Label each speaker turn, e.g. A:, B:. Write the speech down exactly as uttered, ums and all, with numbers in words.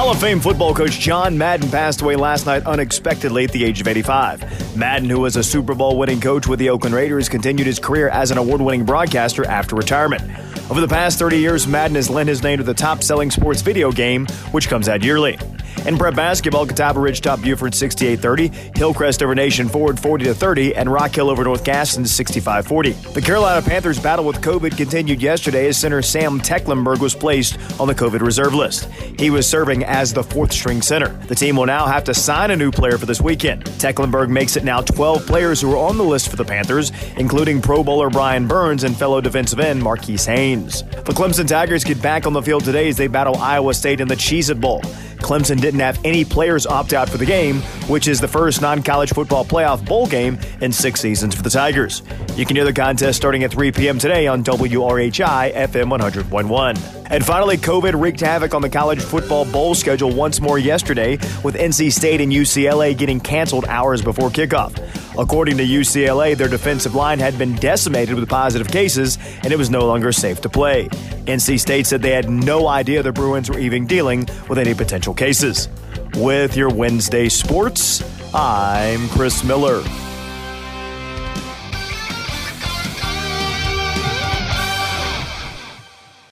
A: Hall of Fame football coach John Madden passed away last night unexpectedly at the age of eighty-five. Madden, who was a Super Bowl winning coach with the Oakland Raiders, continued his career as an award-winning broadcaster after retirement. Over the past thirty years, Madden has lent his name to the top-selling sports video game, which comes out yearly. In prep basketball, Catawba Ridge topped Buford sixty-eight thirty, Hillcrest over Nation Forward forty to thirty, and Rock Hill over North Gaston sixty-five forty. The Carolina Panthers' battle with COVID continued yesterday as center Sam Tecklenburg was placed on the COVID reserve list. He was serving as the fourth-string center. The team will now have to sign a new player for this weekend. Tecklenburg makes it now twelve players who are on the list for the Panthers, including Pro Bowler Brian Burns and fellow defensive end Marquise Haynes. The Clemson Tigers get back on the field today as they battle Iowa State in the Cheez-It Bowl. Clemson didn't have any players opt out for the game, which is the first non-college football playoff bowl game in six seasons for the Tigers. You can hear the contest starting at three p.m. today on W R H I F M one hundred point one. And finally, COVID wreaked havoc on the college football bowl schedule once more yesterday, with N C State and U C L A getting canceled hours before kickoff. According to U C L A, their defensive line had been decimated with positive cases, and it was no longer safe to play. N C State said they had no idea the Bruins were even dealing with any potential cases. With your Wednesday sports, I'm Chris Miller.